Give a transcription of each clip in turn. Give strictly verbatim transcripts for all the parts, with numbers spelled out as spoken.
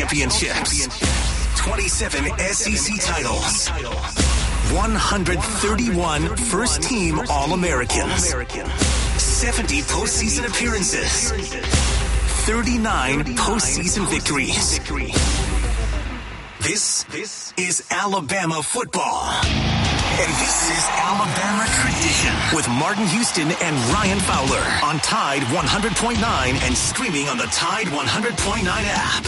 championships, twenty-seven S E C titles, one hundred thirty-one first-team All-Americans, seventy postseason appearances, thirty-nine postseason victories. This, this is Alabama football. And this is Alabama Tradition with Martin Houston and Ryan Fowler on Tide one hundred point nine and streaming on the Tide one hundred point nine app.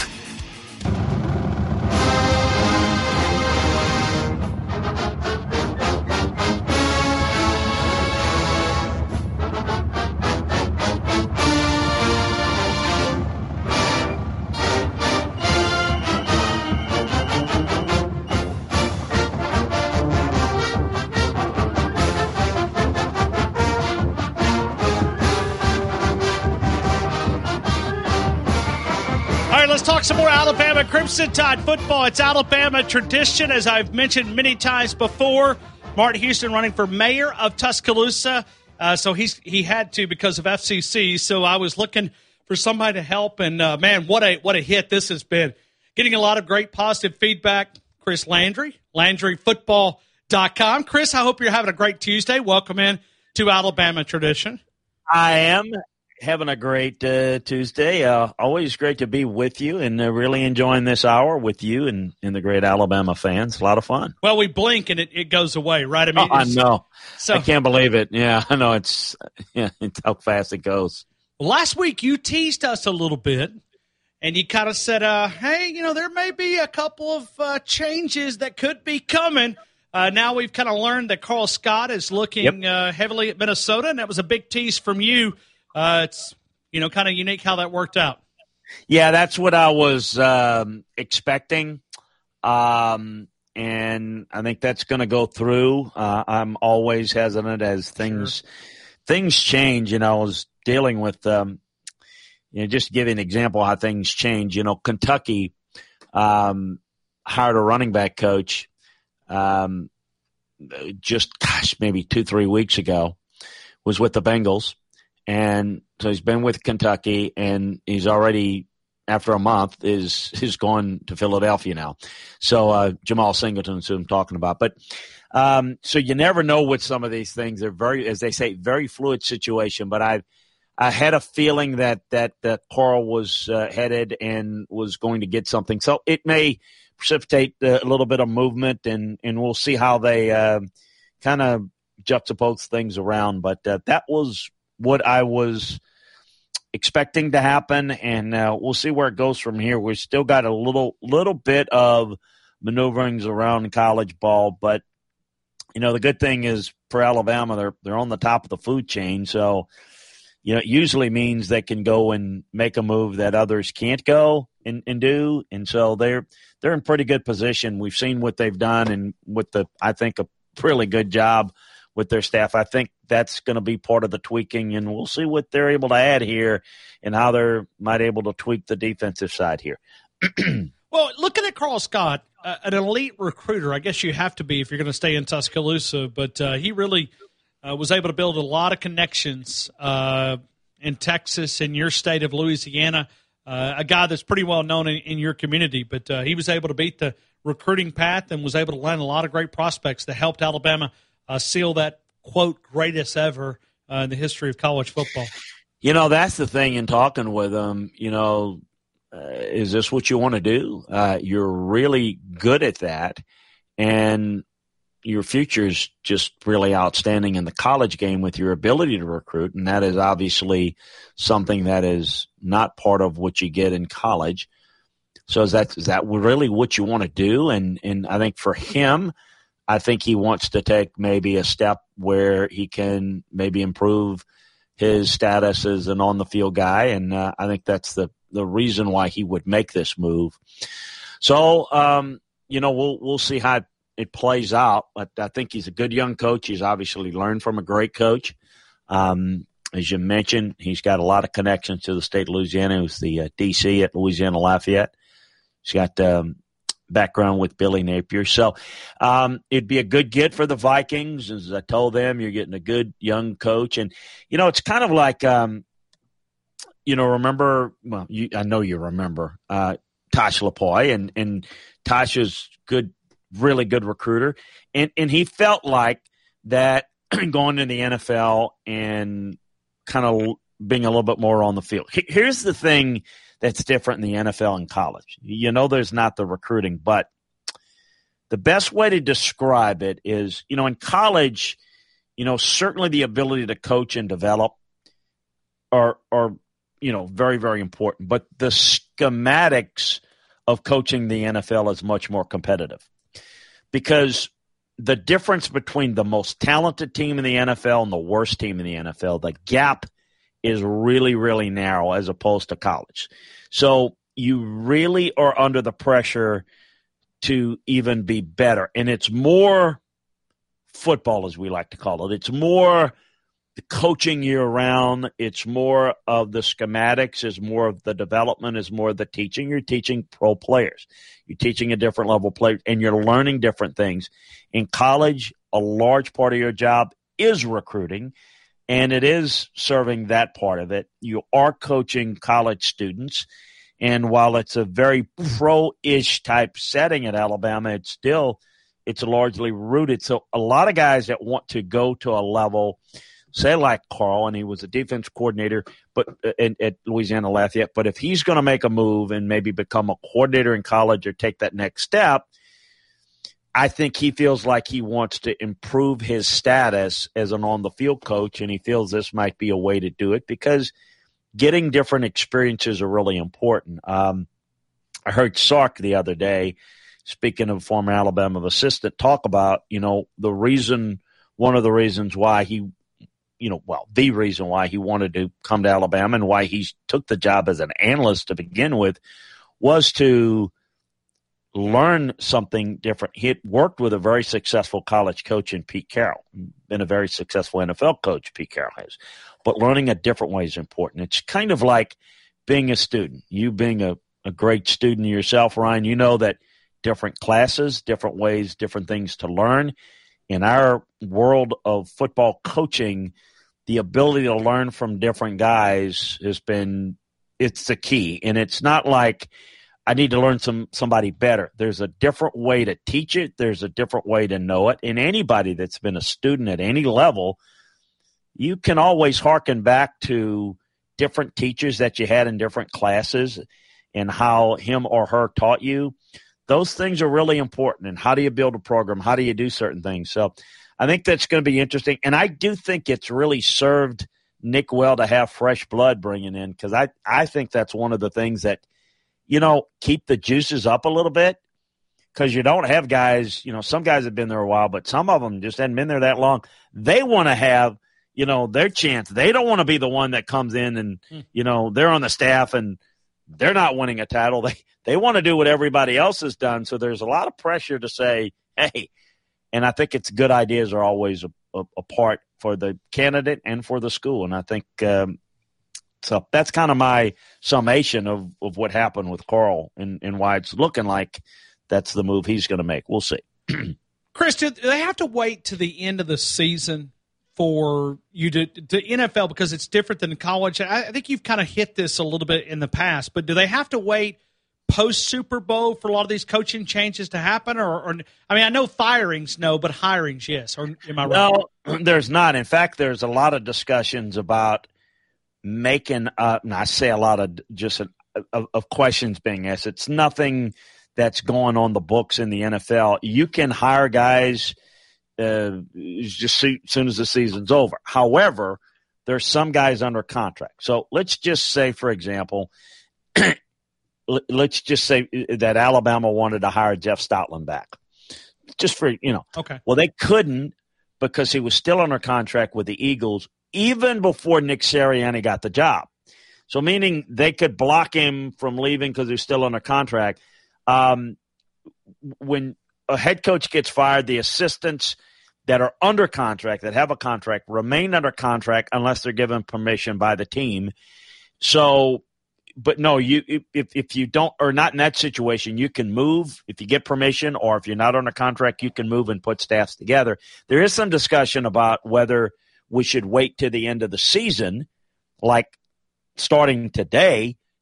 Let's talk some more Alabama Crimson Tide football. It's Alabama Tradition, as I've mentioned many times before. Martin Houston running for mayor of Tuscaloosa, uh, so he's he had to because of F C C. So I was looking for somebody to help, and uh, man, what a what a hit this has been. Getting a lot of great positive feedback. Chris Landry, Landry Football dot com. Chris, I hope you're having a great Tuesday. Welcome in to Alabama Tradition. I am. Having a great uh, Tuesday. Uh, always great to be with you and uh, really enjoying this hour with you and, and the great Alabama fans. A lot of fun. Well, we blink and it, it goes away, right? I mean, oh, I know. So, I can't believe it. Yeah, I know. It's, yeah, it's how fast it goes. Last week you teased us a little bit and you kind of said, uh, hey, you know, there may be a couple of uh, changes that could be coming. Uh, now we've kind of learned that Carl Scott is looking yep. uh, heavily at Minnesota, and that was a big tease from you. Uh, it's, you know, kind of unique how that worked out. Yeah, that's what I was um, expecting. Um, and I think that's going to go through. Uh, I'm always hesitant as things sure. things change. You know, I was dealing with, um, you know, just to give you an example of how things change. You know, Kentucky um, hired a running back coach um, just, gosh, maybe two, three weeks ago, was with the Bengals. And so he's been with Kentucky, and he's already, after a month, is is going to Philadelphia now. So uh, Jamal Singleton is who I'm talking about. But um, so you never know with some of these things. They're very, as they say, very fluid situation. But I I had a feeling that that that Carl was uh, headed and was going to get something. So it may precipitate a little bit of movement, and and we'll see how they uh, kind of juxtapose things around. But uh, that was what I was expecting to happen, and uh, we'll see where it goes from here. We've still got a little little bit of maneuverings around college ball, but you know the good thing is for Alabama, they're they're on the top of the food chain, so you know it usually means they can go and make a move that others can't go and, and do, and so they're they're in pretty good position. We've seen what they've done, and with the I think a really good job with their staff. I think that's going to be part of the tweaking, and we'll see what they're able to add here and how they're might able to tweak the defensive side here. Well, looking at Carl Scott, uh, an elite recruiter, I guess you have to be if you're going to stay in Tuscaloosa, but uh, he really uh, was able to build a lot of connections uh, in Texas, in your state of Louisiana, uh, a guy that's pretty well known in, in your community, but uh, he was able to beat the recruiting path and was able to land a lot of great prospects that helped Alabama Uh, seal that, quote, greatest ever uh, in the history of college football. You know, that's the thing in talking with them, you know, uh, is this what you want to do? Uh, you're really good at that, and your future's just really outstanding in the college game with your ability to recruit, and that is obviously something that is not part of what you get in college. So is that is that really what you want to do? And and I think for him, I think he wants to take maybe a step where he can maybe improve his status as an on-the-field guy, and uh, I think that's the, the reason why he would make this move. So, um, you know, we'll we'll see how it plays out, but I think he's a good young coach. He's obviously learned from a great coach. Um, as you mentioned, he's got a lot of connections to the state of Louisiana. He was the uh, D C at Louisiana Lafayette. He's got um, background with Billy Napier. So um, it'd be a good get for the Vikings. As I told them, you're getting a good young coach. And, you know, it's kind of like, um, you know, remember, well, you, I know you remember, uh, Tosh Lupoi, and and Tosh is good, really good recruiter, and and he felt like that going to the N F L and kind of being a little bit more on the field. Here's the thing that's different in the N F L and college. You know, there's not the recruiting, but the best way to describe it is, you know, in college, you know, certainly the ability to coach and develop are, are you know, very, very important. But the schematics of coaching the N F L is much more competitive because the difference between the most talented team in the N F L and the worst team in the N F L, the gap is really, really narrow as opposed to college. So you really are under the pressure to even be better. And it's more football, as we like to call it. It's more the coaching year-round. It's more of the schematics, is more of the development, is more of the teaching. You're teaching pro players. You're teaching a different level of players, and you're learning different things. In college, a large part of your job is recruiting, and it is serving that part of it. You are coaching college students, and while it's a very pro-ish type setting at Alabama, it's still it's largely rooted. So a lot of guys that want to go to a level, say like Carl, and he was a defense coordinator but in, at Louisiana Lafayette, but if he's going to make a move and maybe become a coordinator in college or take that next step, I think he feels like he wants to improve his status as an on-the-field coach, and he feels this might be a way to do it because getting different experiences are really important. Um, I heard Sark the other day, speaking of former Alabama assistant, talk about, you know, the reason, one of the reasons why he, you know, well, the reason why he wanted to come to Alabama and why he took the job as an analyst to begin with was to learn something different. He had worked with a very successful college coach in Pete Carroll, been a very successful N F L coach, Pete Carroll has. But learning a different way is important. It's kind of like being a student. You being a, a great student yourself, Ryan, you know that different classes, different ways, different things to learn. In our world of football coaching, the ability to learn from different guys has been, it's the key. And it's not like I need to learn some somebody better. There's a different way to teach it. There's a different way to know it. And anybody that's been a student at any level, you can always hearken back to different teachers that you had in different classes and how him or her taught you. Those things are really important. And how do you build a program? How do you do certain things? So I think that's going to be interesting. And I do think it's really served Nick well to have fresh blood bringing in, because I, I think that's one of the things that, you know, keep the juices up a little bit, because you don't have guys, you know, some guys have been there a while, but some of them just hadn't been there that long. They want to have, you know, their chance. They don't want to be the one that comes in and, you know, they're on the staff and they're not winning a title. They they want to do what everybody else has done. So there's a lot of pressure to say, hey, and I think it's good ideas are always a, a, a part for the candidate and for the school. And I think um, so that's kind of my summation of, of what happened with Carl and, and why it's looking like that's the move he's going to make. We'll see. Chris, do they have to wait to the end of the season for you to, to N F L, because it's different than college? I, I think you've kind of hit this a little bit in the past, but do they have to wait post Super Bowl for a lot of these coaching changes to happen? Or, or I mean, I know firings, no, but hirings, yes. Or am I right? No, there's not. In fact, there's a lot of discussions about making uh, – and I say a lot of just a, of, of questions being asked. It's nothing that's going on the books in the N F L. You can hire guys – Uh, just as soon as the season's over. However, there's some guys under contract. So let's just say, for example, let's just say that Alabama wanted to hire Jeff Stoutland back. Just for, you know. Okay. Well, they couldn't because he was still under contract with the Eagles even before Nick Sirianni got the job. So meaning they could block him from leaving because he's still under contract. Um, when a head coach gets fired, the assistants that are under contract, that have a contract, remain under contract unless they're given permission by the team. So, but no, you if if you don't, or not in that situation, you can move if you get permission, or if you're not under contract, you can move and put staffs together. There is some discussion about whether we should wait to the end of the season, like starting today,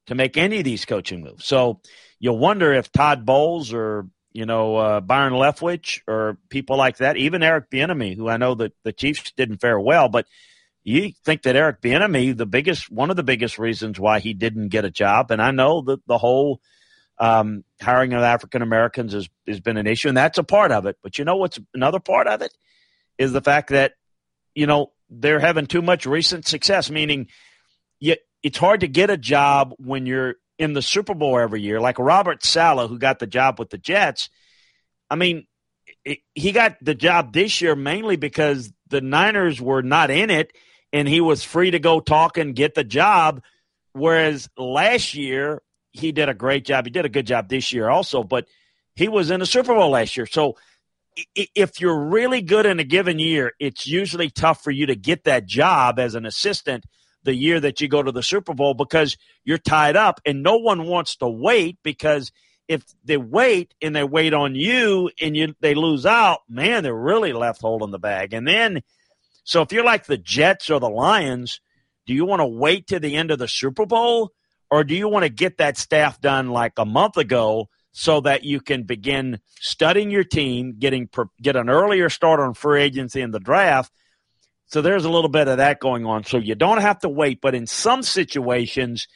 to make any of these coaching moves. So you wonder if Todd Bowles or, you know, uh, Byron Leftwich or people like that, even Eric Bieniemy, who I know that the Chiefs didn't fare well, but you think that Eric Bieniemy, the biggest, one of the biggest reasons why he didn't get a job, and I know that the whole um, hiring of African Americans has, has been an issue, and that's a part of it. But you know what's another part of it is the fact that, you know, they're having too much recent success, meaning you, it's hard to get a job when you're in the Super Bowl every year. Like Robert Saleh, who got the job with the Jets, I mean, it, he got the job this year mainly because the Niners were not in it, and he was free to go talk and get the job, whereas last year he did a great job. He did a good job this year also, but he was in the Super Bowl last year. So if you're really good in a given year, it's usually tough for you to get that job as an assistant the year that you go to the Super Bowl because you're tied up, and no one wants to wait, because if they wait and they wait on you and you they lose out, man, they're really left holding the bag. And then, so if you're like the Jets or the Lions, do you want to wait to the end of the Super Bowl, or do you want to get that staff done like a month ago so that you can begin studying your team, getting get an earlier start on free agency and the draft? So there's a little bit of that going on. So you don't have to wait, but in some situations,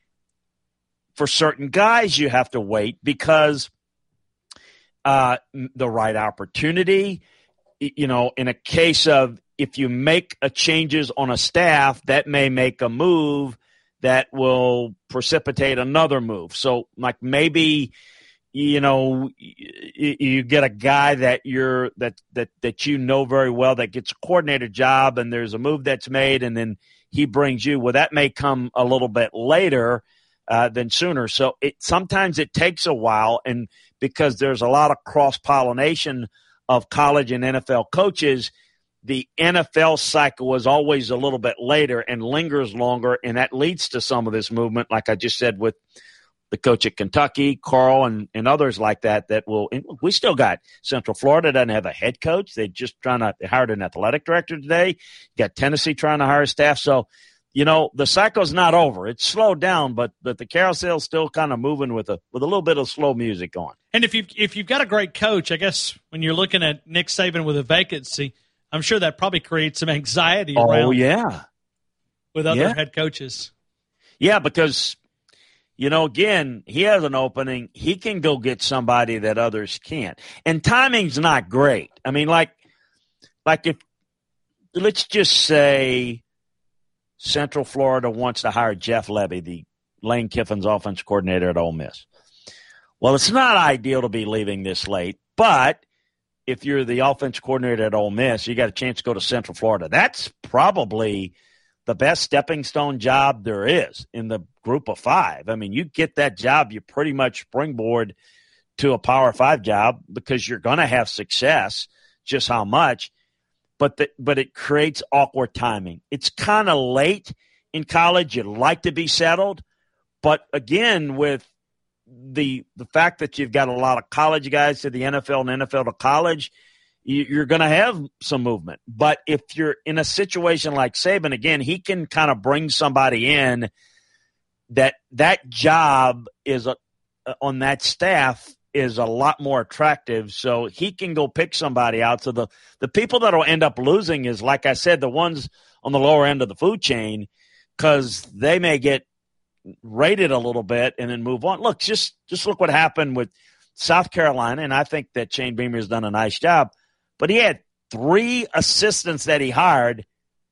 for certain guys, you have to wait because uh, the right opportunity, you know, in a case of if you make a changes on a staff, that may make a move that will precipitate another move. So like maybe, you know, you, you get a guy that you're that, that that you know very well that gets a coordinator job, and there's a move that's made, and then he brings you. Well, that may come a little bit later uh, than sooner. So it sometimes it takes a while, and because there's a lot of cross pollination of college and N F L coaches, the N F L cycle is always a little bit later and lingers longer, and that leads to some of this movement, like I just said with the coach at Kentucky, Carl, and, and others like that, that will – we still got Central Florida doesn't have a head coach. They're just trying to – they hired an athletic director today. You got Tennessee trying to hire staff. So, you know, the cycle's not over. It's slowed down, but, but the carousel's still kind of moving with a with a little bit of slow music on. And if you've, if you've got a great coach, I guess when you're looking at Nick Saban with a vacancy, I'm sure that probably creates some anxiety oh, around yeah. with other yeah. head coaches. Yeah, because – you know, again, he has an opening. He can go get somebody that others can't. And timing's not great. I mean, like, like if, let's just say Central Florida wants to hire Jeff Lebby, the Lane Kiffin's offense coordinator at Ole Miss. Well, it's not ideal to be leaving this late, but if you're the offense coordinator at Ole Miss, you got a chance to go to Central Florida. That's probably the best stepping stone job there is in the group of five. I mean, you get that job, you pretty much springboard to a Power Five job because you're going to have success, just how much. But the, but it creates awkward timing. It's kind of late in college. You'd like to be settled. But, again, with the the fact that you've got a lot of college guys to the N F L and N F L to college, you're going to have some movement. But if you're in a situation like Saban, again, he can kind of bring somebody in that that job is a, on that staff is a lot more attractive. So he can go pick somebody out. So the, the people that will end up losing is, like I said, the ones on the lower end of the food chain, because they may get rated a little bit and then move on. Look, just, just look what happened with South Carolina, and I think that Shane Beamer has done a nice job. But he had three assistants that he hired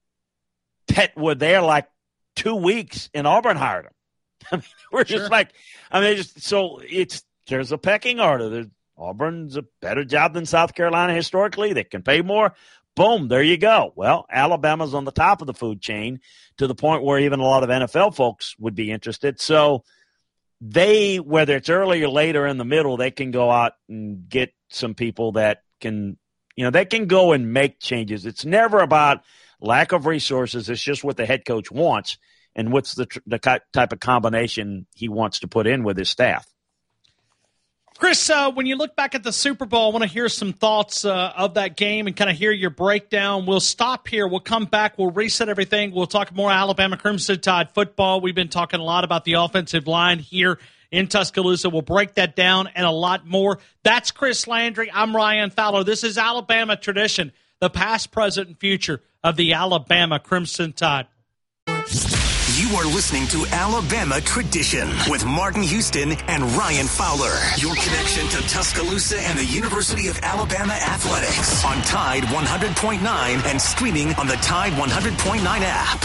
that were there like two weeks, and Auburn hired him. I mean, we're sure. just like, I mean, just so it's there's a pecking order. There's, Auburn's a better job than South Carolina historically. They can pay more. Boom, there you go. Well, Alabama's on the top of the food chain to the point where even a lot of N F L folks would be interested. So they, whether it's early or late or in the middle, they can go out and get some people that can, you know, they can go and make changes. It's never about lack of resources. It's just what the head coach wants and what's the, the type of combination he wants to put in with his staff. Chris, uh, when you look back at the Super Bowl, I want to hear some thoughts uh, of that game and kind of hear your breakdown. We'll stop here. We'll come back. We'll reset everything. We'll talk more Alabama Crimson Tide football. We've been talking a lot about the offensive line here in Tuscaloosa. We'll break that down and a lot more. That's Chris Landry. I'm Ryan Fowler. This is Alabama Tradition, the past, present, and future of the Alabama Crimson Tide. You are listening to Alabama Tradition with Martin Houston and Ryan Fowler. Your connection to Tuscaloosa and the University of Alabama athletics on Tide one hundred point nine and streaming on the Tide one hundred point nine app.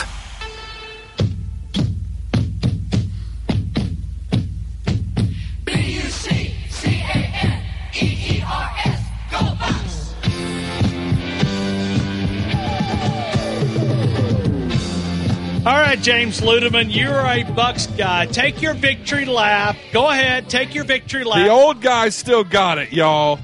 B U C C A N E E R S. Go Bucks! All right, James Ludeman, you're a Bucks guy. Take your victory lap. Go ahead, take your victory lap. The old guy still got it, y'all.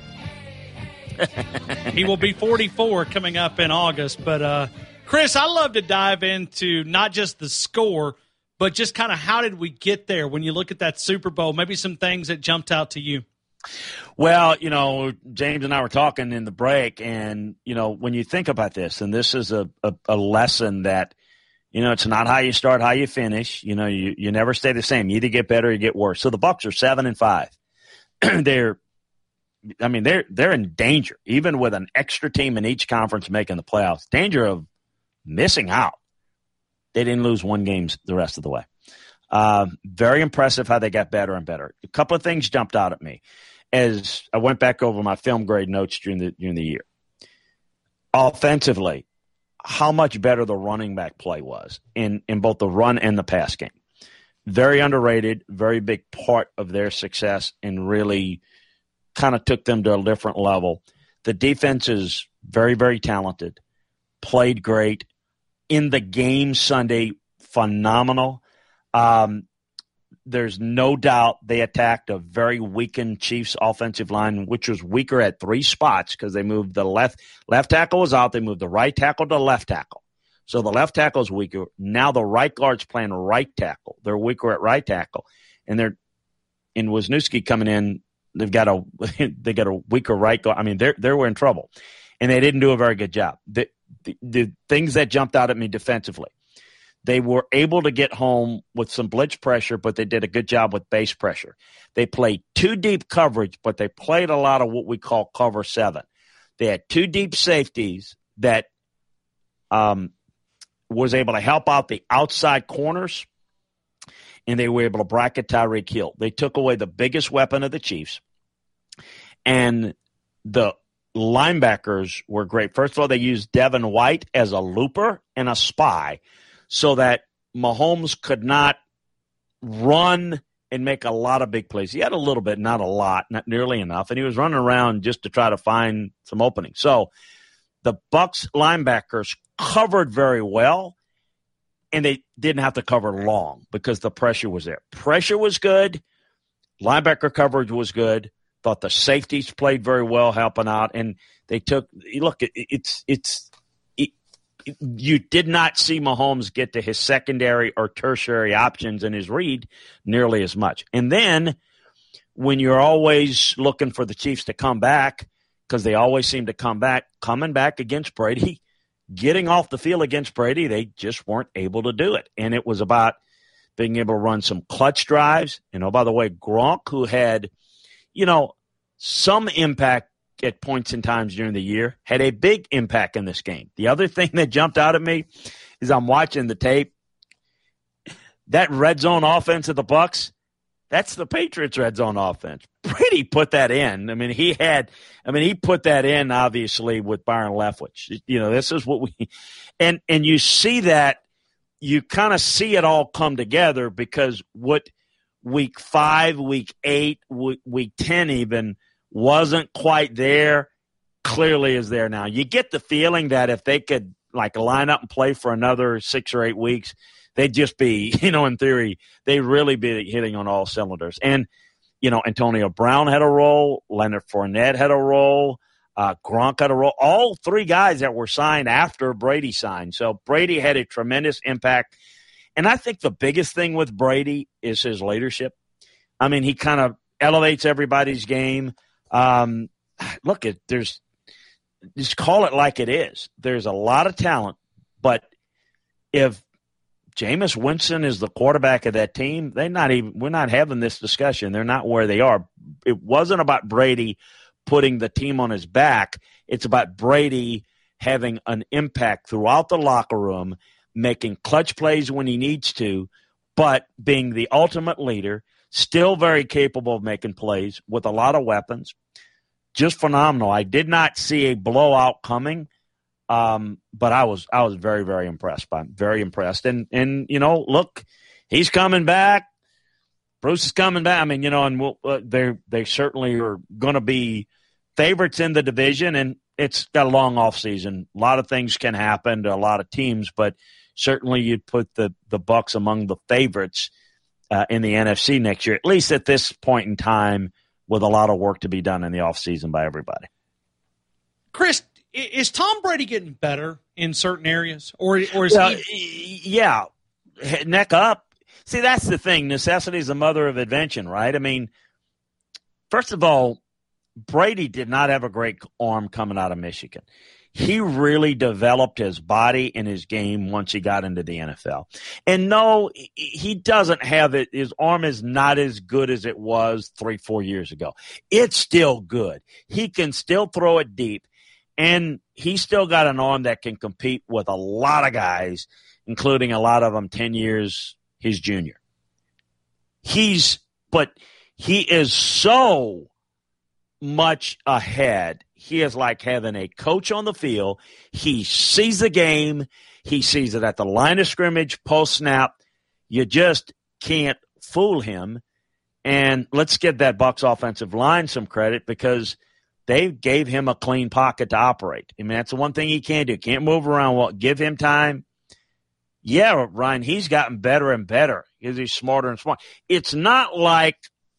He will be forty-four coming up in August. But, uh, Chris, I love to dive into not just the score, but just kind of how did we get there when you look at that Super Bowl, maybe some things that jumped out to you. Well, you know, James and I were talking in the break, and, you know, when you think about this, and this is a, a, a lesson that, you know, it's not how you start, how you finish. You know, you, you never stay the same. You either get better or you get worse. So the Bucs are seven and five. they're, I mean, they're they're in danger, even with an extra team in each conference making the playoffs. Danger of missing out. They didn't lose one game the rest of the way. Uh, very impressive how they got better and better. A couple of things jumped out at me as I went back over my film grade notes during the during the year. Offensively, how much better the running back play was in, in both the run and the pass game. Very underrated, very big part of their success, and really kind of took them to a different level. The defense is very, very talented, played great. In the game Sunday, phenomenal. Um, there's no doubt they attacked a very weakened Chiefs offensive line, which was weaker at three spots because they moved the left left tackle was out. They moved the right tackle to left tackle. So the left tackle is weaker. Now the right guard's playing right tackle. They're weaker at right tackle. And they're in Wisniewski coming in, they've got a they got a weaker right guard. I mean, they're they were in trouble. And they didn't do a very good job. The, the, the things that jumped out at me defensively. They were able to get home with some blitz pressure, but they did a good job with base pressure. They played two deep coverage, but they played a lot of what we call cover seven. They had two deep safeties that um, was able to help out the outside corners, and they were able to bracket Tyreek Hill. They took away the biggest weapon of the Chiefs, and the linebackers were great. First of all, they used Devin White as a looper and a spy, so that Mahomes could not run and make a lot of big plays. He had a little bit, not a lot, not nearly enough, and he was running around just to try to find some openings. So the Bucs linebackers covered very well, and they didn't have to cover long because the pressure was there. Pressure was good. Linebacker coverage was good. Thought the safeties played very well, helping out, and they took – look, it, it's it's – you did not see Mahomes get to his secondary or tertiary options in his read nearly as much. And then when you're always looking for the Chiefs to come back, because they always seem to come back, coming back against Brady, getting off the field against Brady, they just weren't able to do it. And it was about being able to run some clutch drives. And, oh, by the way, Gronk, who had, you know, some impact at points and times during the year, had a big impact in this game. The other thing that jumped out at me is I'm watching the tape. That red zone offense of the Bucs, that's the Patriots' red zone offense. Brady put that in. I mean, he had, I mean, he put that in, obviously, with Byron Leftwich. You know, this is what we, and, and you see that, you kind of see it all come together because what week five, week eight, week, week ten even, wasn't quite there, clearly is there now. You get the feeling that if they could, like, line up and play for another six or eight weeks, they'd just be, you know, in theory, they'd really be hitting on all cylinders. And, you know, Antonio Brown had a role. Leonard Fournette had a role. Uh, Gronk had a role. All three guys that were signed after Brady signed. So Brady had a tremendous impact. And I think the biggest thing with Brady is his leadership. I mean, he kind of, elevates everybody's game. Um, look, it, there's just call it like it is. There's a lot of talent, but if Jameis Winston is the quarterback of that team, they're not even. We're not having this discussion. They're not where they are. It wasn't about Brady putting the team on his back. It's about Brady having an impact throughout the locker room, making clutch plays when he needs to, but being the ultimate leader, still very capable of making plays with a lot of weapons. Just phenomenal. I did not see a blowout coming, um, but I was I was very, very impressed by him. Very impressed. And, and you know, look, he's coming back. Bruce is coming back. I mean, you know, and we'll, uh, they they certainly are going to be favorites in the division, and it's got a long offseason. A lot of things can happen to a lot of teams, but certainly you'd put the, the Bucs among the favorites uh, in the N F C next year, at least at this point in time, with a lot of work to be done in the offseason by everybody. Chris, is Tom Brady getting better in certain areas? Or, or is uh, he – Yeah, neck up. See, that's the thing. Necessity is the mother of invention, right? I mean, first of all, Brady did not have a great arm coming out of Michigan. He really developed his body and his game once he got into the N F L. And no, he doesn't have it. His arm is not as good as it was three, four years ago. It's still good. He can still throw it deep. And he's still got an arm that can compete with a lot of guys, including a lot of them ten years his junior. He's, but he is so much ahead. He is like having a coach on the field. He sees the game. He sees it at the line of scrimmage, post snap. You just can't fool him. And let's give that Bucs offensive line some credit because they gave him a clean pocket to operate. I mean, that's the one thing he can't do. Can't move around. Well, give him time. Yeah, Ryan, he's gotten better and better because he's smarter and smarter. It's not like,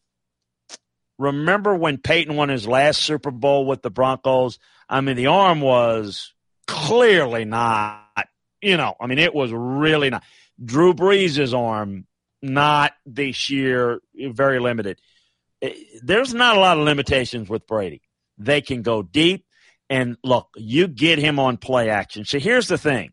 remember when Peyton won his last Super Bowl with the Broncos? I mean, the arm was clearly not, you know, I mean, it was really not. Drew Brees' arm, not this year, very limited. There's not a lot of limitations with Brady. They can go deep, and look, you get him on play action. So here's the thing.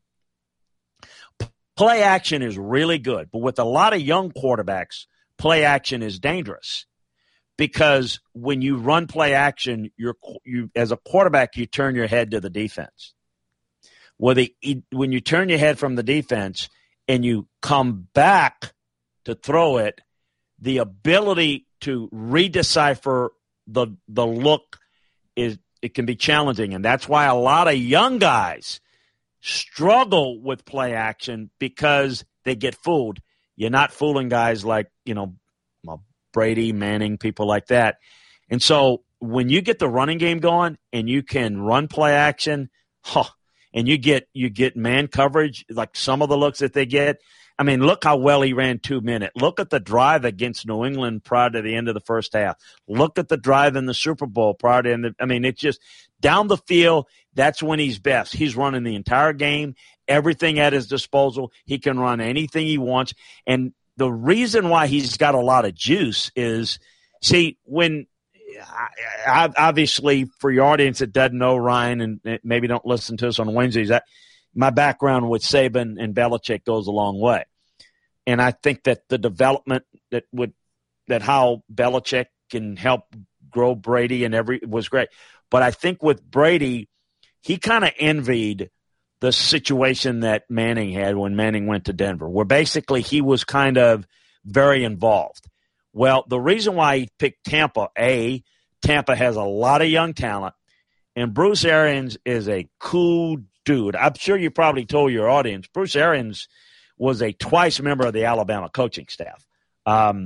Play action is really good, but with a lot of young quarterbacks, play action is dangerous because when you run play action, you're you as a quarterback, you turn your head to the defense. Well, the, when you turn your head from the defense and you come back to throw it, the ability to redecipher the the look is it can be challenging, and that's why a lot of young guys struggle with play action because they get fooled. You're not fooling guys like, you know, Brady, Manning, people like that. And so when you get the running game going and you can run play action, huh, and you get you get man coverage, like some of the looks that they get. I mean, look how well he ran two minute. Look at the drive against New England prior to the end of the first half. Look at the drive in the Super Bowl prior to the – I mean, it's just down the field, that's when he's best. He's running the entire game, everything at his disposal. He can run anything he wants. And the reason why he's got a lot of juice is, see, when – obviously for your audience that doesn't know Ryan and maybe don't listen to us on Wednesdays, that, my background with Saban and Belichick goes a long way. And I think that the development that would that how Belichick can help grow Brady and every was great. But I think with Brady, he kind of envied the situation that Manning had when Manning went to Denver, where basically he was kind of very involved. Well, the reason why he picked Tampa, A, Tampa has a lot of young talent, and Bruce Arians is a cool dude. I'm sure you probably told your audience, Bruce Arians was a twice member of the Alabama coaching staff. Um,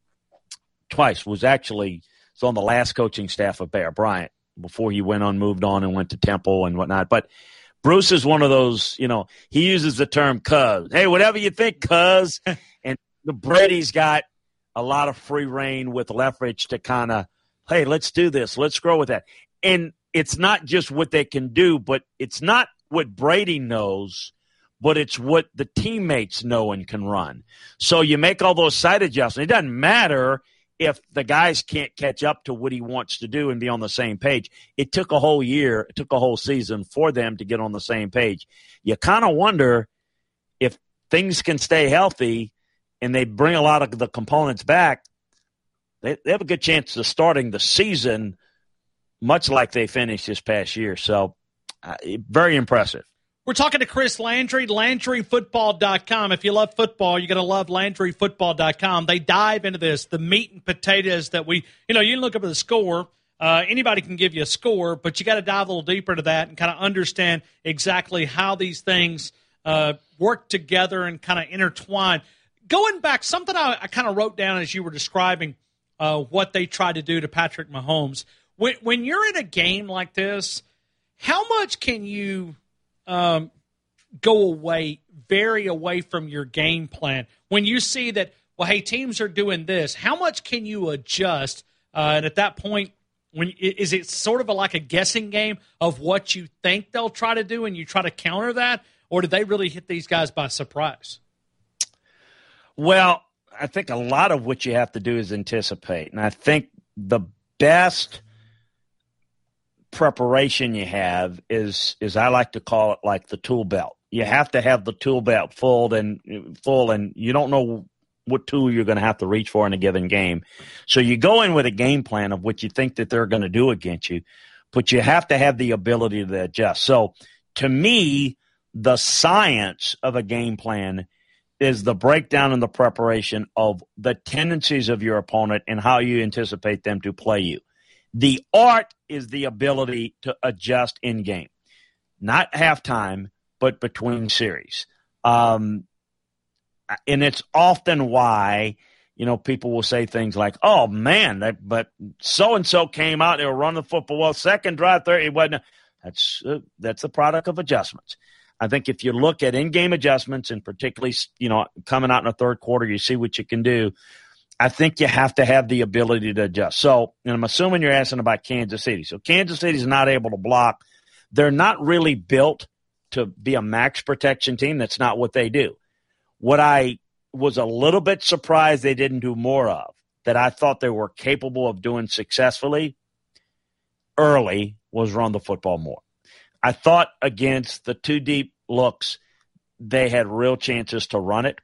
twice was actually was on the last coaching staff of Bear Bryant before he went on, moved on and went to Temple and whatnot. But Bruce is one of those, you know, he uses the term cuz. Hey, whatever you think, cuz. And the Brady's got a lot of free reign with leverage to kind of, hey, let's do this. Let's grow with that. And it's not just what they can do, but it's not what Brady knows, but it's what the teammates know and can run. So you make all those side adjustments. It doesn't matter if the guys can't catch up to what he wants to do and be on the same page. It took a whole year, it took a whole season for them to get on the same page. You kind of wonder if things can stay healthy and they bring a lot of the components back, they, they have a good chance of starting the season much like they finished this past year. So uh, very impressive. We're talking to Chris Landry, Landry Football dot com. If you love football, you're going to love Landry Football dot com. They dive into this, the meat and potatoes that we, you know, you can look up at the score. Uh, anybody can give you a score, but you got to dive a little deeper into that and kind of understand exactly how these things uh, work together and kind of intertwine. Going back, something I, I kind of wrote down as you were describing uh, what they tried to do to Patrick Mahomes. When, when you're in a game like this, how much can you um, go away, vary away from your game plan? When you see that, well, hey, teams are doing this, how much can you adjust? Uh, and at that point, when is it sort of a, like a guessing game of what you think they'll try to do and you try to counter that? Or did they really hit these guys by surprise? Well, I think a lot of what you have to do is anticipate. And I think the best preparation you have is, is I like to call it like the tool belt. You have to have the tool belt full and full, and you don't know what tool you're going to have to reach for in a given game. So you go in with a game plan of what you think that they're going to do against you, but you have to have the ability to adjust. So to me, the science of a game plan is the breakdown and the preparation of the tendencies of your opponent and how you anticipate them to play you. The art is the ability to adjust in game, not halftime, but between series. Um, and it's often why, you know, people will say things like, oh, man, that, but so-and-so came out, they were running the football well, second drive, third, it wasn't. That's, uh, that's the product of adjustments. I think if you look at in-game adjustments and particularly, you know, coming out in the third quarter, you see what you can do. I think you have to have the ability to adjust. So, and I'm assuming you're asking about Kansas City. So Kansas City is not able to block. They're not really built to be a max protection team. That's not what they do. What I was a little bit surprised they didn't do more of, that I thought they were capable of doing successfully early, was run the football more. I thought against the two deep looks, they had real chances to run it.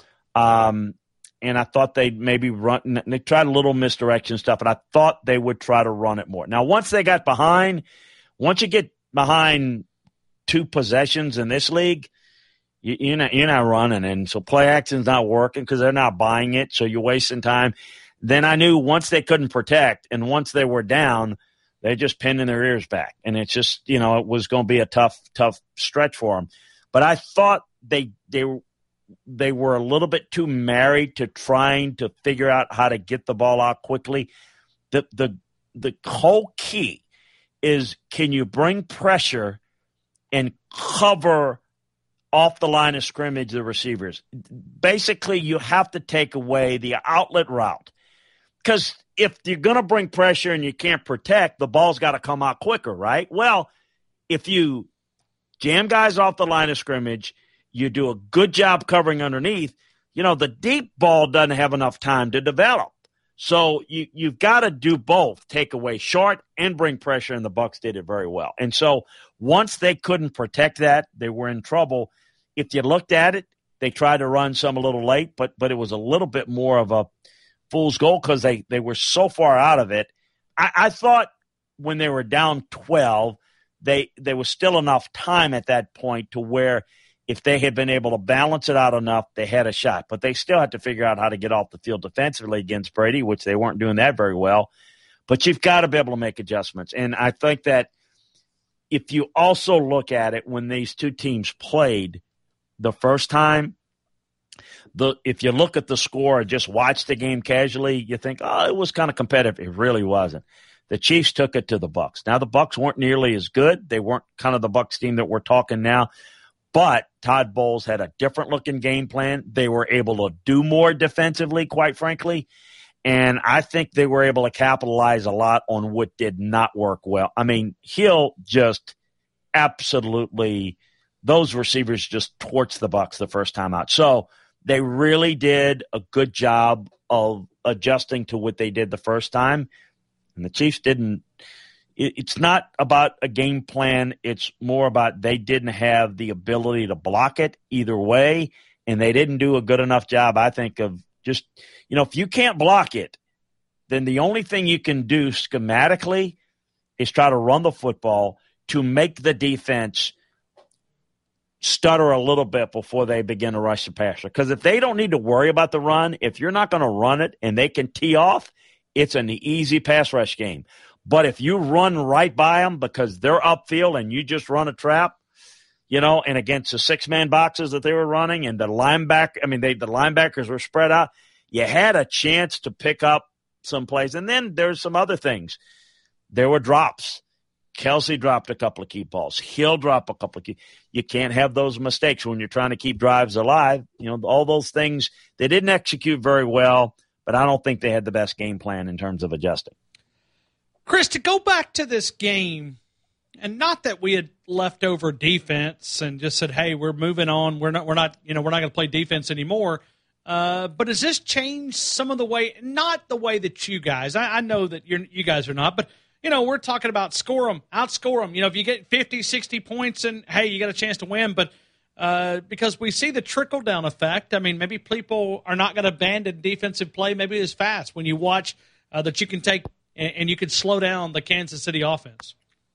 Um, and I thought they'd maybe run – they tried a little misdirection stuff, and I thought they would try to run it more. Now, once they got behind, once you get behind two possessions in this league, you, you're, not, you're not running. And so play action's not working because they're not buying it, so you're wasting time. Then I knew once they couldn't protect and once they were down, they're just pinning their ears back. And it's just, you know, it was going to be a tough, tough stretch for them. But I thought they they they were a little bit too married to trying to figure out how to get the ball out quickly. The the the whole key is, can you bring pressure and cover off the line of scrimmage the receivers? Basically, you have to take away the outlet route. Because if you're going to bring pressure and you can't protect, the ball's got to come out quicker, right? Well, if you jam guys off the line of scrimmage, you do a good job covering underneath, you know, the deep ball doesn't have enough time to develop. So you, you've got to do both, take away short and bring pressure, and the Bucs did it very well. And so once they couldn't protect that, they were in trouble. If you looked at it, they tried to run some a little late, but but it was a little bit more of a fool's goal because they, they were so far out of it. I, I thought when they were down twelve, they there was still enough time at that point to where if they had been able to balance it out enough, they had a shot. But they still had to figure out how to get off the field defensively against Brady, which they weren't doing that very well. But you've got to be able to make adjustments. And I think that if you also look at it when these two teams played the first time, the if you look at the score and just watch the game casually, you think, oh, it was kind of competitive. It really wasn't. The Chiefs took it to the Bucs. Now, the Bucs weren't nearly as good. They weren't kind of the Bucs team that we're talking now. But Todd Bowles had a different-looking game plan. They were able to do more defensively, quite frankly. And I think they were able to capitalize a lot on what did not work well. I mean, Hill just absolutely – those receivers just torched the Bucs the first time out. So they really did a good job of adjusting to what they did the first time. And the Chiefs didn't. It, it's not about a game plan. It's more about they didn't have the ability to block it either way, and they didn't do a good enough job, I think, of just, you know, if you can't block it, then the only thing you can do schematically is try to run the football to make the defense stutter a little bit before they begin to rush the passer. Because if they don't need to worry about the run, if you're not going to run it and they can tee off, it's an easy pass rush game. But if you run right by them because they're upfield and you just run a trap, you know, and against the six-man boxes that they were running and the linebacker, I mean, they, the linebackers were spread out, you had a chance to pick up some plays. And then there's some other things. There were drops. Kelsey dropped a couple of key balls. Hill dropped a couple of key. You can't have those mistakes when you're trying to keep drives alive. You know, all those things, they didn't execute very well, but I don't think they had the best game plan in terms of adjusting. Chris, to go back to this game, and not that we had leftover defense and just said, "Hey, we're moving on. We're not. We're not. You know, we're not going to play defense anymore." Uh, but has this changed some of the way? Not the way that you guys. I, I know that you're, you guys are not, but you know, we're talking about score them, outscore them. You know, if you get fifty, sixty points, and hey, you got a chance to win. But uh, because we see the trickle down effect. I mean, maybe people are not going to abandon defensive play maybe as fast when you watch uh, that you can take and, and you can slow down the Kansas City offense.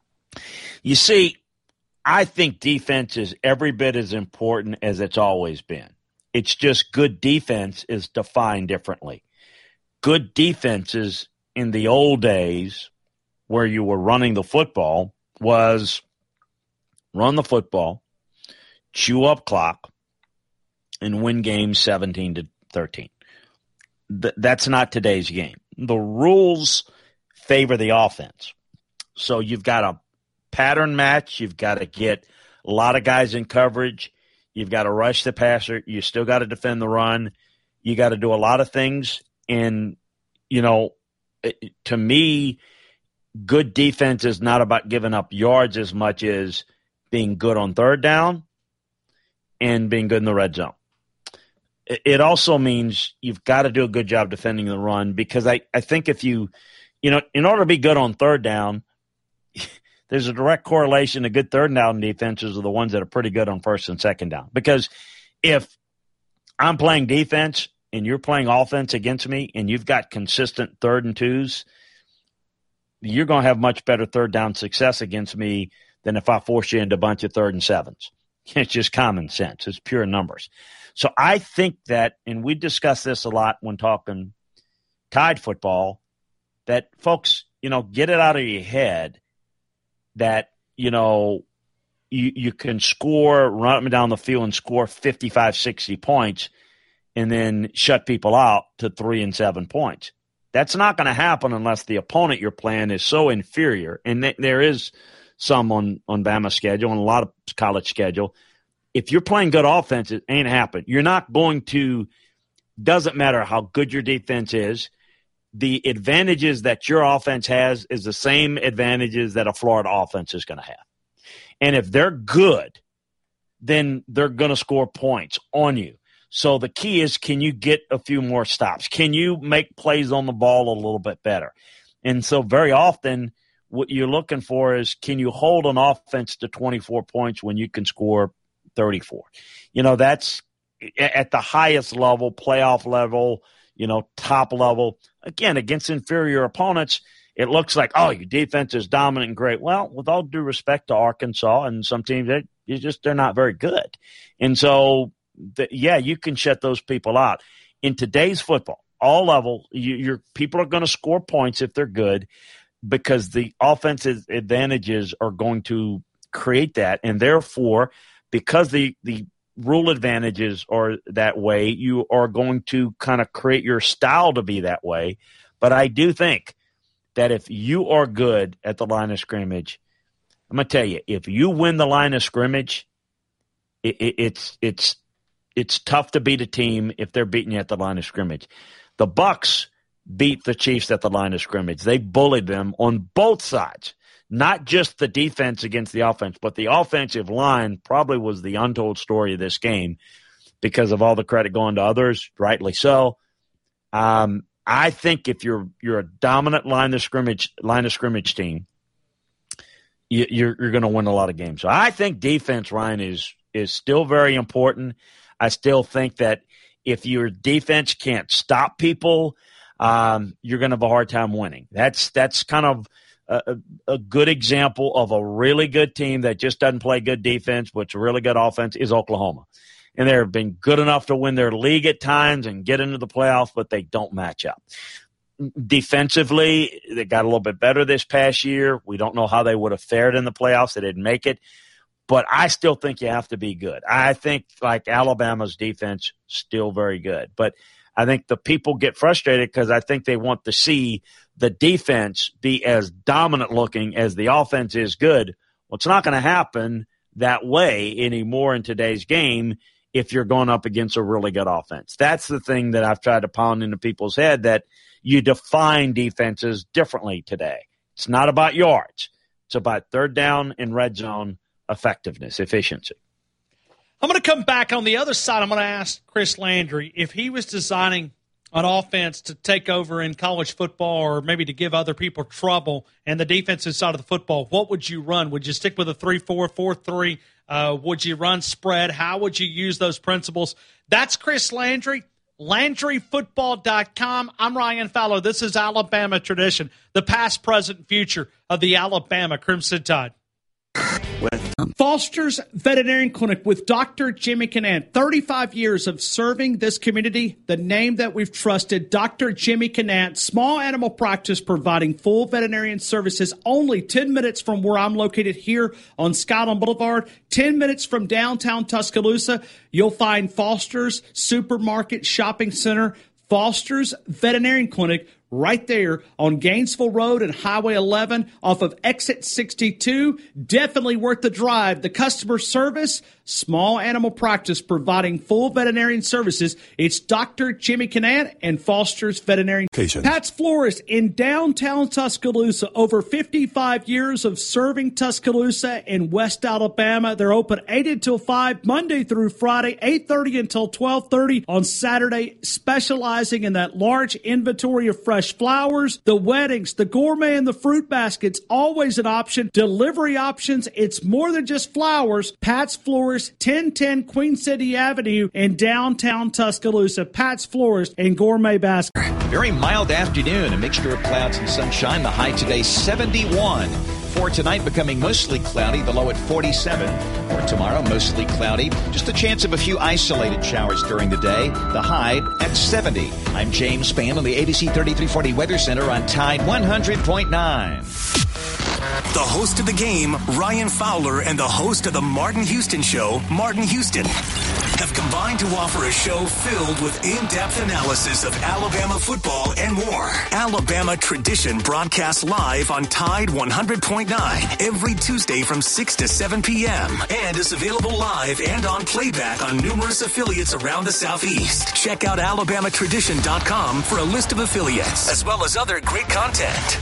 You see, I think defense is every bit as important as it's always been. It's just good defense is defined differently. Good defenses in the old days where you were running the football was run the football, chew up clock, and win games seventeen to thirteen. Th- that's not today's game. The rules favor the offense. So you've got a pattern match. You've got to get a lot of guys in coverage. You've got to rush the passer. You still got to defend the run. You got to do a lot of things. And, you know, it, to me, good defense is not about giving up yards as much as being good on third down and being good in the red zone. It, it also means you've got to do a good job defending the run because I, I think if you, you know, in order to be good on third down, there's a direct correlation to good third down defenses are the ones that are pretty good on first and second down. Because if I'm playing defense and you're playing offense against me and you've got consistent third and twos, you're going to have much better third down success against me than if I force you into a bunch of third and sevens. It's just common sense. It's pure numbers. So I think that, and we discuss this a lot when talking Tide football, that folks, you know, get it out of your head that, you know, you, you can score, run up and down the field and score fifty-five, sixty points and then shut people out to three and seven points. That's not going to happen unless the opponent you're playing is so inferior. And th- there is some on, on Bama's schedule and a lot of college schedule. If you're playing good offense, it ain't happening. You're not going to – doesn't matter how good your defense is. The advantages that your offense has is the same advantages that a Florida offense is going to have. And if they're good, then they're going to score points on you. So the key is, can you get a few more stops? Can you make plays on the ball a little bit better? And so very often what you're looking for is, can you hold an offense to twenty-four points when you can score thirty-four? You know, that's at the highest level, playoff level, you know, top level. Again, against inferior opponents, it looks like, oh, your defense is dominant and great. Well, with all due respect to Arkansas and some teams, they you just they're not very good. And so, the, yeah, you can shut those people out. In today's football, all level, you, your people are going to score points if they're good because the offensive advantages are going to create that. And therefore, because the the rule advantages are that way, you are going to kind of create your style to be that way. But I do think that if you are good at the line of scrimmage, I'm going to tell you, if you win the line of scrimmage, it, it, it's it's it's tough to beat a team if they're beating you at the line of scrimmage. The Bucs beat the Chiefs at the line of scrimmage. They bullied them on both sides. Not just the defense against the offense, but the offensive line probably was the untold story of this game because of all the credit going to others, rightly so. Um, I think if you're you're a dominant line of scrimmage line of scrimmage team, you, you're you're going to win a lot of games. So I think defense, Ryan, is is still very important. I still think that if your defense can't stop people, um, you're going to have a hard time winning. That's that's kind of a, a good example of a really good team that just doesn't play good defense, but a really good offense is Oklahoma. And they've been good enough to win their league at times and get into the playoffs, but they don't match up. Defensively, they got a little bit better this past year. We don't know how they would have fared in the playoffs. They didn't make it. But I still think you have to be good. I think, like, Alabama's defense, still very good. But I think the people get frustrated because I think they want to see the defense be as dominant looking as the offense is good. Well, it's not going to happen that way anymore in today's game if you're going up against a really good offense. That's the thing that I've tried to pound into people's head, that you define defenses differently today. It's not about yards. It's about third down and red zone effectiveness, efficiency. I'm going to come back on the other side. I'm going to ask Chris Landry if he was designing an offense to take over in college football or maybe to give other people trouble and the defensive side of the football, what would you run? Would you stick with a three four, four three? Uh, would you run spread? How would you use those principles? That's Chris Landry, Landry Football dot com. I'm Ryan Fowler. This is Alabama Tradition, the past, present, future of the Alabama Crimson Tide. Foster's Veterinarian Clinic with Doctor Jimmy Canaan. thirty-five years of serving this community. The name that we've trusted, Doctor Jimmy Canaan. Small animal practice providing full veterinarian services only ten minutes from where I'm located here on Skyline Boulevard. ten minutes from downtown Tuscaloosa. You'll find Foster's Supermarket Shopping Center. Foster's Veterinarian Clinic right there on Gainesville Road and Highway eleven off of Exit sixty-two. Definitely worth the drive. The customer service, small animal practice providing full veterinarian services. It's Doctor Jimmy Canaan and Foster's Veterinarian. Pat's Florist in downtown Tuscaloosa. Over fifty-five years of serving Tuscaloosa and West Alabama. They're open eight until five, Monday through Friday, eight thirty until twelve thirty on Saturday, specializing in that large inventory of fresh flowers, the weddings, the gourmet, and the fruit baskets. Always an option. Delivery options. It's more than just flowers. Pat's Florist, ten ten Queen City Avenue in downtown Tuscaloosa. Pat's Florist and Gourmet Basket. Very mild afternoon, a mixture of clouds and sunshine. The high today seventy-one. For tonight, becoming mostly cloudy, the low at forty-seven. For tomorrow, mostly cloudy. Just a chance of a few isolated showers during the day. The high at seventy. I'm James Spann on the A B C thirty-three forty Weather Center on Tide one hundred point nine. The host of the game, Ryan Fowler, and the host of the Martin Houston Show, Martin Houston, have combined to offer a show filled with in-depth analysis of Alabama football and more. Alabama Tradition broadcasts live on Tide one hundred point nine every Tuesday from six to seven p.m. and is available live and on playback on numerous affiliates around the Southeast. Check out Alabama Tradition dot com for a list of affiliates, as well as other great content.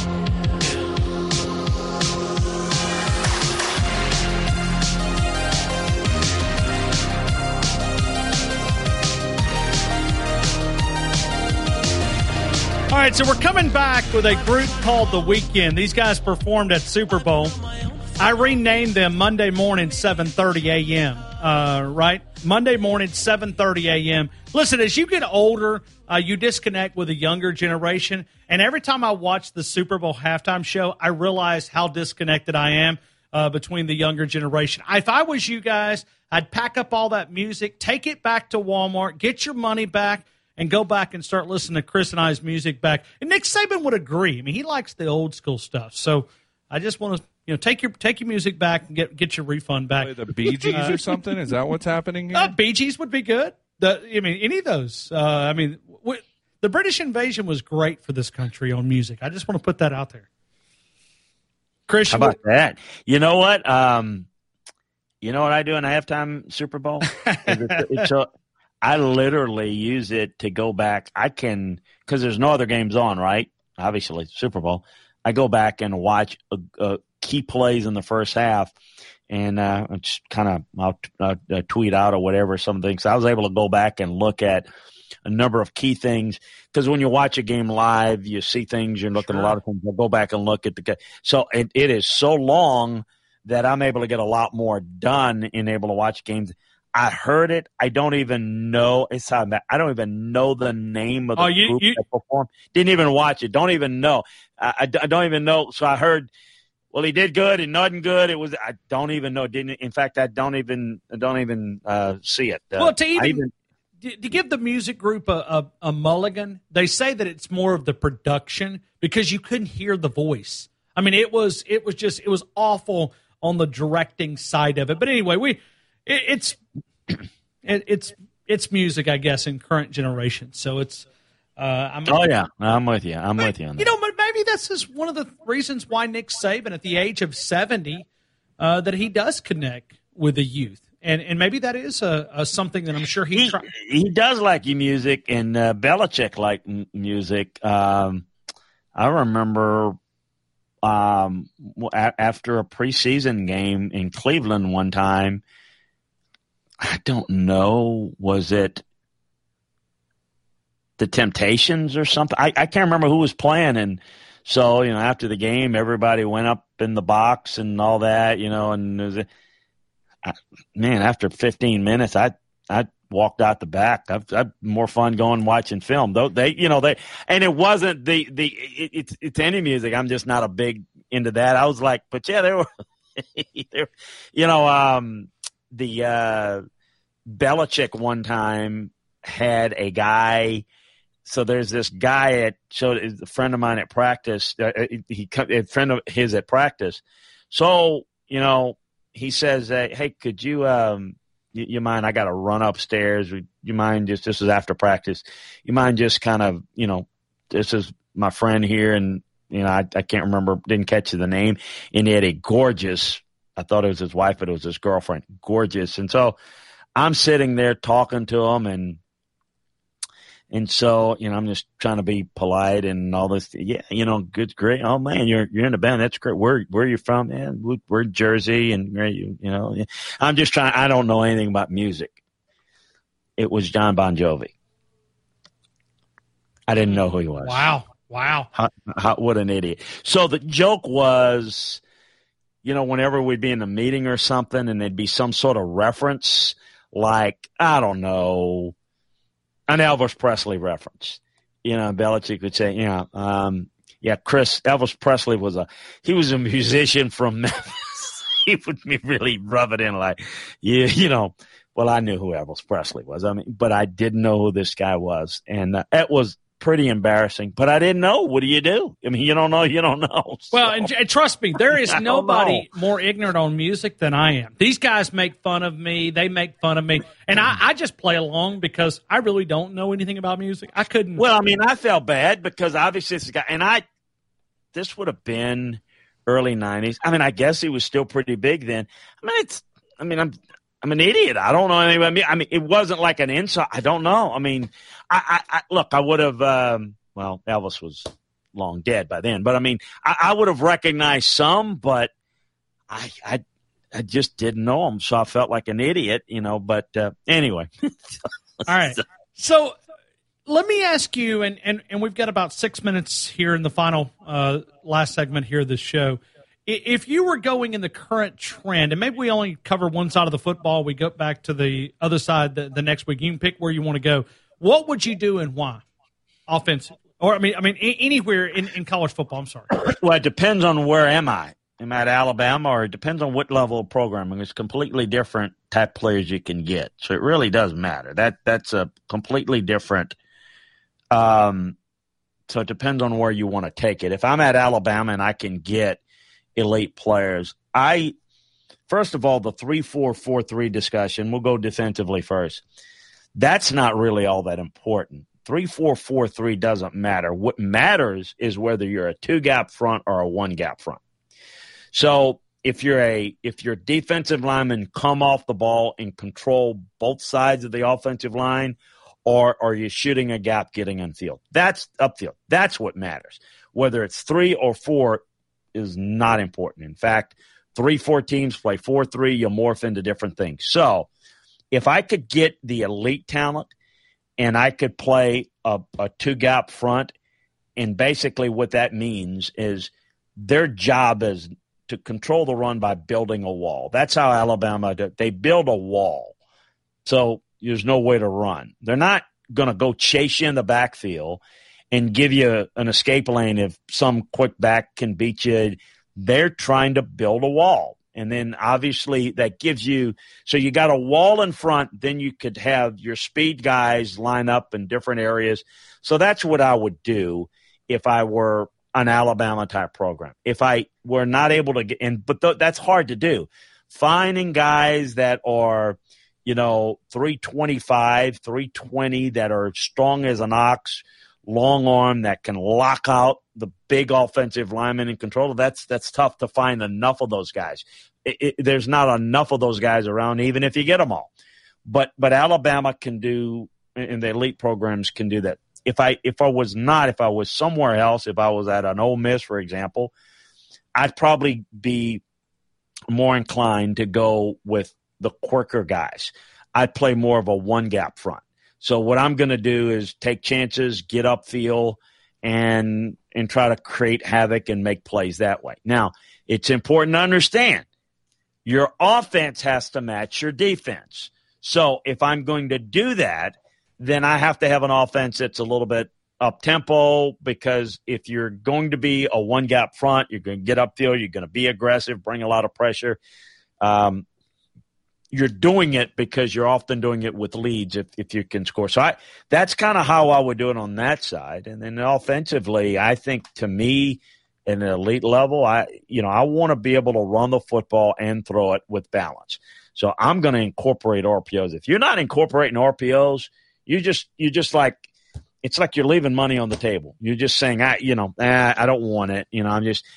All right, so we're coming back with a group called The Weeknd. These guys performed at Super Bowl. I renamed them Monday morning, seven thirty a.m., uh, right? Monday morning, seven thirty a.m. Listen, as you get older, uh, you disconnect with a younger generation. And every time I watch the Super Bowl halftime show, I realize how disconnected I am uh, between the younger generation. If I was you guys, I'd pack up all that music, take it back to Walmart, get your money back, and go back and start listening to Chris and I's music back. And Nick Saban would agree. I mean, he likes the old school stuff. So I just want to, you know, take your take your music back and get get your refund back. Play the Bee Gees uh, or something? Is that what's happening here? Uh, Bee Gees would be good. The, I mean, any of those. Uh, I mean, w- the British invasion was great for this country on music. I just want to put that out there. Chris, how about what? that? You know what? Um, you know what I do in a halftime Super Bowl? it's, it's a, I literally use it to go back. I can, because there's no other games on, right? Obviously, Super Bowl. I go back and watch a, a key plays in the first half, and uh, just kind of I'll uh, tweet out or whatever some things. So I was able to go back and look at a number of key things. Because when you watch a game live, you see things, you're looking Sure. at a lot of things. I'll go back and look at the – so it, it is so long that I'm able to get a lot more done in able to watch games. I heard it. I don't even know. It's how I don't even know the name of the Oh, you- group you- that performed. Didn't even watch it. Don't even know. I, I, I don't even know. So I heard – well, he did good and nothing good. It was I don't even know. Didn't in fact I don't even I don't even uh, see it. Uh, Well, to even, I even to to give the music group a, a, a mulligan, they say that it's more of the production because you couldn't hear the voice. I mean, it was it was just it was awful on the directing side of it. But anyway, we it, it's it, it's it's music, I guess, in current generation. So it's. Uh, I'm, oh yeah, I'm with you. I'm with you on that. You know, but maybe this is one of the reasons why Nick Saban, at the age of seventy, uh, that he does connect with the youth, and and maybe that is a, a something that I'm sure he he, try- he does like music, and uh, Belichick liked m- music. Um, I remember um, a- after a preseason game in Cleveland one time. I don't know. Was it the Temptations or something? I, I can't remember who was playing. And so, you know, after the game, everybody went up in the box and all that, you know, and it was a, I, man, after fifteen minutes, I, I walked out the back. I've, I've more fun going watching film though. They, you know, they, and it wasn't the, the, it, it's, it's any music. I'm just not a big into that. I was like, but yeah, there were, there, you know, um, the, uh, Belichick one time had a guy. So there's this guy at showed a friend of mine at practice. Uh, he a friend of his at practice. So you know he says, uh, "Hey, could you um you, you mind? I got to run upstairs. Would you mind just this is after practice? You mind just kind of you know this is my friend here and you know I, I can't remember didn't catch the name and he had a gorgeous. I thought it was his wife, but it was his girlfriend. Gorgeous, and so I'm sitting there talking to him and. And so, you know, I'm just trying to be polite and all this. Yeah, you know, good, great. Oh man, you're you're in the band. That's great. Where where are you from? Man, we're, we're Jersey, and you you know, I'm just trying. I don't know anything about music. It was John Bon Jovi. I didn't know who he was. Wow, wow. How, how, what an idiot. So the joke was, you know, whenever we'd be in a meeting or something, and there'd be some sort of reference, like I don't know. An Elvis Presley reference. You know, Belichick would say, you know, um, yeah, Chris, Elvis Presley was a, he was a musician from Memphis. He would really rub it in like, yeah, you know, well, I knew who Elvis Presley was. I mean, but I didn't know who this guy was. And uh, it was pretty embarrassing, but I didn't know. What do you do? I mean, you don't know, you don't know. So. Well, and, and trust me, there is I don't nobody more ignorant on music than I am. These guys make fun of me. They make fun of me. And I, I just play along because I really don't know anything about music. I couldn't. Well, I mean, I felt bad because obviously this guy, and I, this would have been early nineties. I mean, I guess he was still pretty big then. I mean, it's, I mean, I'm, I'm an idiot. I don't know anything about me. I mean, it wasn't like an insult. I don't know. I mean, I, I, I look, I would have, um, well, Elvis was long dead by then, but I mean, I, I would have recognized some, but I, I, I just didn't know him. So I felt like an idiot, you know, but uh, anyway. All right. So let me ask you, and, and, and we've got about six minutes here in the final uh, last segment here of this show. If you were going in the current trend, and maybe we only cover one side of the football, we go back to the other side the, the next week. You can pick where you want to go. What would you do and why? Offensive, or I mean, I mean, anywhere in, in college football. I'm sorry. Well, it depends on where am I. Am I at Alabama, or it depends on what level of programming. It's completely different type players you can get, so it really does matter. That that's a completely different. Um, so it depends on where you want to take it. If I'm at Alabama and I can get elite players. I first of all, the three four four three discussion, we'll go defensively first. That's not really all that important. three four four three doesn't matter. What matters is whether you're a two-gap front or a one-gap front. So if you're a if your defensive linemen come off the ball and control both sides of the offensive line, or are you shooting a gap getting infield? That's upfield. That's what matters. Whether it's three or four is not important. In fact, three, four teams play four, three, you morph into different things. So if I could get the elite talent and I could play a, a two-gap front, and basically what that means is their job is to control the run by building a wall. That's how Alabama – they build a wall. So there's no way to run. They're not going to go chase you in the backfield and give you an escape lane if some quick back can beat you. They're trying to build a wall. And then obviously that gives you – so you got a wall in front, then you could have your speed guys line up in different areas. So that's what I would do if I were an Alabama-type program. If I were not able to get – and but th- that's hard to do. Finding guys that are – you know, three twenty-five, three twenty that are strong as an ox, long arm that can lock out the big offensive lineman and control. That's that's tough to find enough of those guys. It, it, there's not enough of those guys around, even if you get them all. But but Alabama can do, and the elite programs can do that. If I if I was not, if I was somewhere else, if I was at an Ole Miss, for example, I'd probably be more inclined to go with the quicker guys. I'd play more of a one-gap front. So what I'm going to do is take chances, get upfield, and and try to create havoc and make plays that way. Now, it's important to understand your offense has to match your defense. So if I'm going to do that, then I have to have an offense that's a little bit up-tempo, because if you're going to be a one-gap front, you're going to get upfield, you're going to be aggressive, bring a lot of pressure. Um, you're doing it because you're often doing it with leads if, if you can score. So I, that's kind of how I would do it on that side. And then offensively, I think to me, at an elite level, I you know I want to be able to run the football and throw it with balance. So I'm going to incorporate R P Os. If you're not incorporating R P Os, you just you just like it's like you're leaving money on the table. You're just saying, I you know ah, I don't want it. You know I'm just.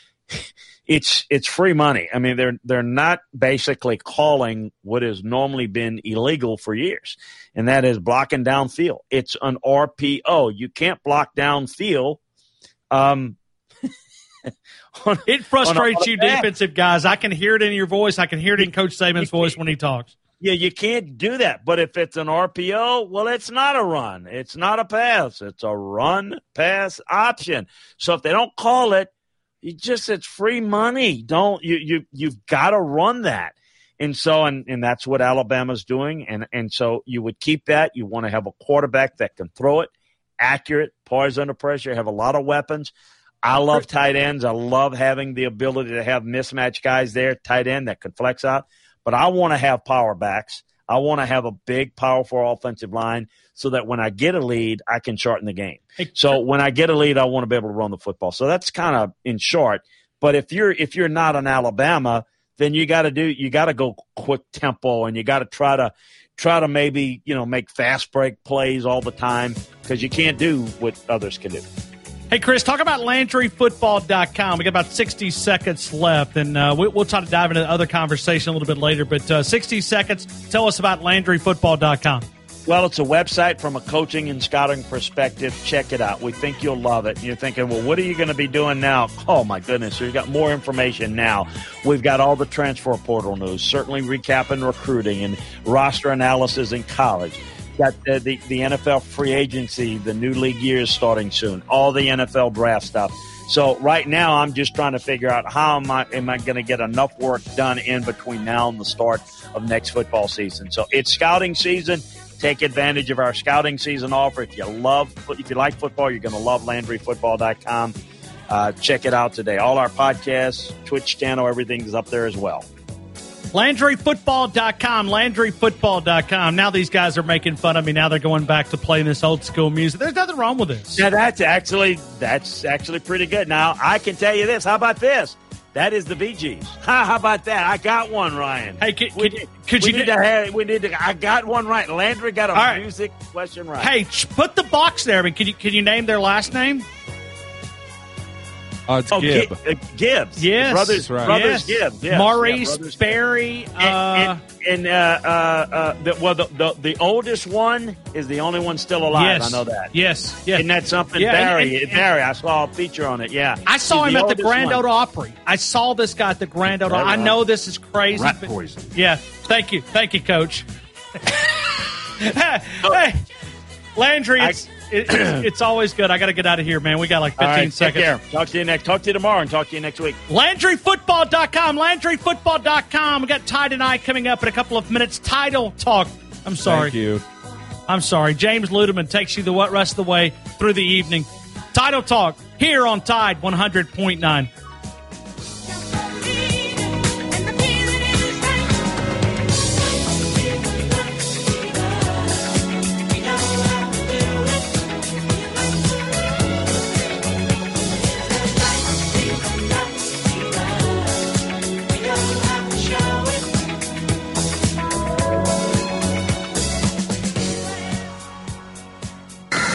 It's it's free money. I mean, they're they're not basically calling what has normally been illegal for years, and that is blocking downfield. It's an R P O. You can't block downfield. Um, on, it frustrates you, defensive guys. I can hear it in your voice. I can hear it in Coach Saban's voice when he talks. Yeah, you can't do that. But if it's an R P O, well, it's not a run. It's not a pass. It's a run-pass option. So if they don't call it, You just it's free money. Don't you you you've got to run that. And so and, and that's what Alabama's doing. And and so you would keep that. You want to have a quarterback that can throw it, accurate, poise under pressure, have a lot of weapons. I love tight ends. I love having the ability to have mismatch guys there, tight end that can flex out. But I want to have power backs. I want to have a big, powerful offensive line so that when I get a lead, I can shorten the game. So when I get a lead, I want to be able to run the football. So that's kind of in short. But if you're if you're not an Alabama, then you got to do you got to go quick tempo, and you got to try to try to maybe you know make fast break plays all the time, because you can't do what others can do. Hey, Chris, talk about Landry Football dot com. We got about sixty seconds left, and uh, we, we'll try to dive into the other conversation a little bit later. But uh, sixty seconds, tell us about Landry Football dot com. Well, it's a website from a coaching and scouting perspective. Check it out. We think you'll love it. And you're thinking, well, what are you going to be doing now? Oh, my goodness. We've got more information now. We've got all the transfer portal news, certainly recapping recruiting and roster analysis in college. Got the, the, the N F L free agency, the new league year is starting soon, all the N F L draft stuff. So right now I'm just trying to figure out how am I, am I going to get enough work done in between now and the start of next football season. So it's scouting season. Take advantage of our scouting season offer. If you love, if you like football, you're going to love Landry Football dot com. Uh, check it out today. All our podcasts, Twitch channel, everything is up there as well. Landry Football dot com, Landry Football dot com. Now these guys are making fun of me. Now they're going back to playing this old school music. There's nothing wrong with this. Yeah, that's actually that's actually pretty good. Now I can tell you this. How about this? That is the Bee Gees. How about that? I got one, Ryan. Hey, could, we, could, could we you need do, to have, we need to. I got one right. Landry got a right. music question right. Hey, put the box there. I mean, can you can you name their last name? Uh, it's oh, Gibb. G- uh, Gibbs. Yes. Brothers, right. brothers yes. Gibbs. Yes. Maurice, yeah, brothers Barry. Gibbs. Uh, and and, and uh, uh, uh, the, well, the, the the oldest one is the only one still alive. yes. I know that. Yes. Yes. Isn't that something? Yeah, Barry. and, and, Barry. I saw a feature on it. Yeah. I saw He's him the at the oldest Grand one. Ole Opry. I saw this guy at the Grand Ole. Right I on. know this is crazy. Rat but- poison. Yeah. Thank you. Thank you, Coach. hey, hey, Landry, it's, it, it's, it's always good. I got to get out of here, man. We got like fifteen All right, seconds. Take care. Talk to you next. Talk to you tomorrow and talk to you next week. Landry Football dot com. Landry Football dot com. We got Tide and I coming up in a couple of minutes. Title Talk. I'm sorry. Thank you. I'm sorry. James Ludeman takes you the rest of the way through the evening. Title Talk here on Tide one hundred point nine.